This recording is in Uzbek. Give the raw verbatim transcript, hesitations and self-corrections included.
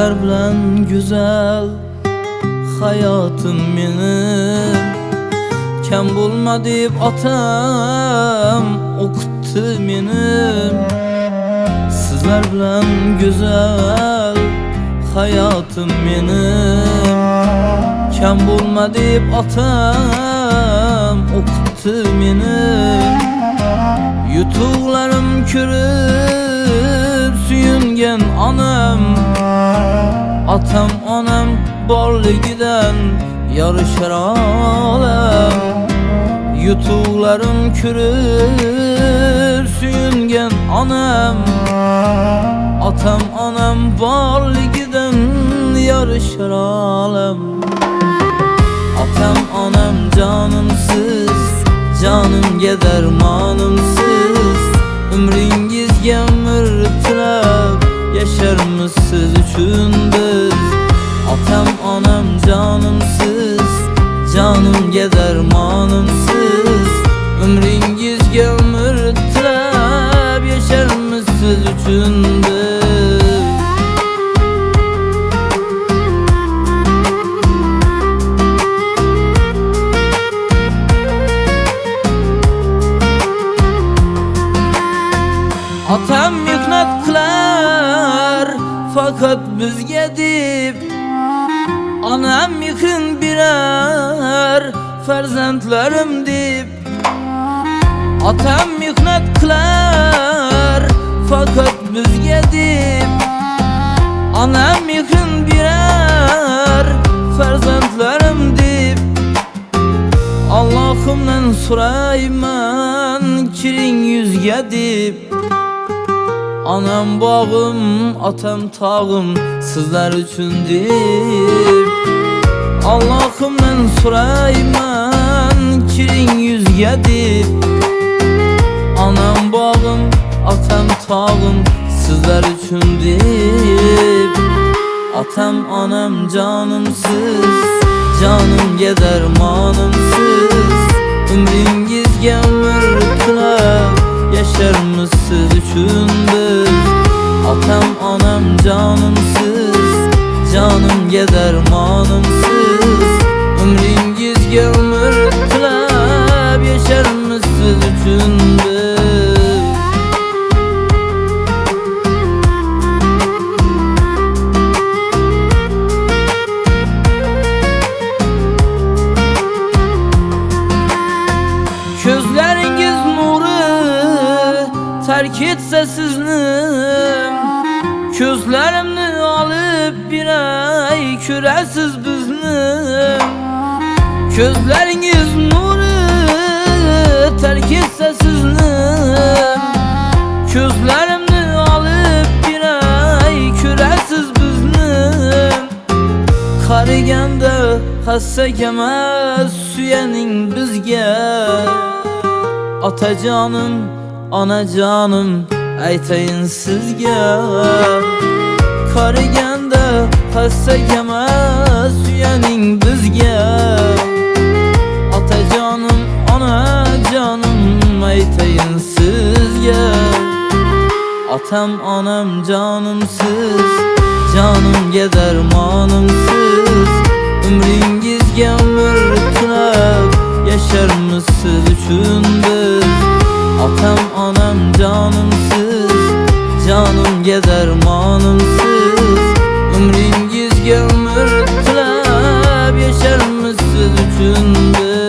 Sizler bilen güzel hayatım benim, kem bulma deyip atam okuttu benim. Sizler bilen güzel hayatım benim, kem bulma deyip atam okuttu benim. Yutuqlarım kürüp suyungen anam, atam anam borligidan yarışar alem. Yutuqlarım kürüp suyungen anam, atam anam borligidan yarışar alem. Atam anam canımsız, canımga dermanımsız, ömringizge ömür tilab yaşarmisiz üçün biz. Atam anam canımsız, canımga dermanımsız, ömringizge ömür tilab yaşarmisiz üçün biz. Atam mihnat qilar fakat bizga deb, anam mehrin birer farzandlarim deb. Atam mihnat qilar fakat bizga deb, anam mehrin birer farzandlarim deb. Allohimdan so'rayman kiring yuzga deb. Anam bağım, atam tağım sizler üçün deb. Allah'ımdan sorayman kiring yüzge deb. Anam bağım, atam tağım sizler üçün deb. Atam anam canımsız, canımga dermanımsız, ömringizge ömür tilab yaşarmisiz üçün biz. Atam anam canımsız, canımga dermanımsız, ömringizge ömür tilab yaşarmisiz üçün biz. Gözleringiz terk etse sizni, közlerimni alıp bir ay küresiz bizni. Közleringiz nuru terk etse sizni, közlerimni alıp bir ay küresiz bizni. Qariganda hassak emas suyaning bizga, atajonim anajonim aytayin sizga. Qariganda hassak emas suyaning bizga, atajonim anajonim aytayin sizga. Atam anam canımsız, canımga dermanımsız, ömringizge ömür tilab yaşarmisiz üçün biz. Atam anam canımsız, canımga dermanımsız, ömringizge ömür tilab yaşarmisiz üçün biz.